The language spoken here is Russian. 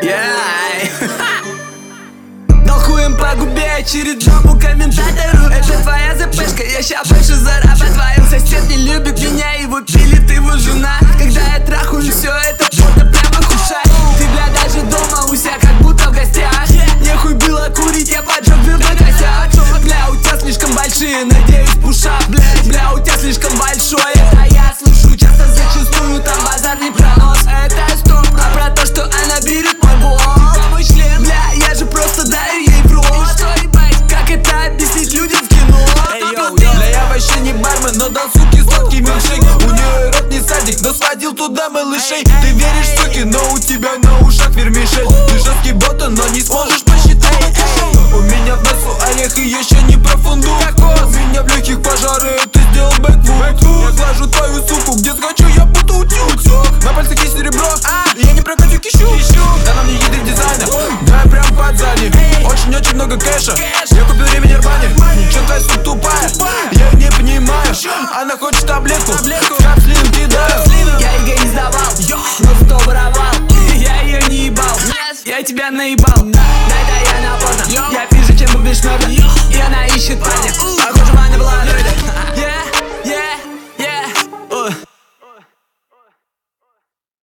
Дал хуем по губе очередному комментатору. Это твоя запешка, я ща больше зарабатываю. Сосед не любит меня, его пилит его жена. Когда я трахаю, все это фото прямо кушай. Ты, бля, даже дома у себя как будто в гостях. Нехуй было курить, я поджег на косяк. Бля, у тебя слишком большие, надеюсь, пушап. Бля, у тебя слишком большой, это я слышу часто, зачастую там базар не пронос. Это стоп, а про то, что она берет мой бог. Мой член, бля, я же просто даю ей в рот. Как это объяснить людям в кино? Бля, я вообще не бармен, но дал суке сладкий милкшейк. У нее рот не садик, но сводил туда малышей. Ты веришь, суки, но у тебя на ушах вермишель. Ты жесткий ботан, но не сможешь посчитать. У меня в носу орех и еще не про фунду. У меня в легких пожары, ты сделал бэкфут. Я глажу твою суку, где схочу, я буду утюг. На пальцах есть серебро, и я не прокатю кищу. Да на мне еды дизайна, да я прям под сзади. Очень-очень много кэша, я купил ремень Армани. Чё твоя сука тупая, я не понимаю. Она хочет таблетку, капслин кидаю. Я ЕГЭ не сдавал, но зато воровал. Я ее не ебал, я тебя наебал. Да, я напорно, я пизже, чем бубнишь мёртво. И она ищет парня.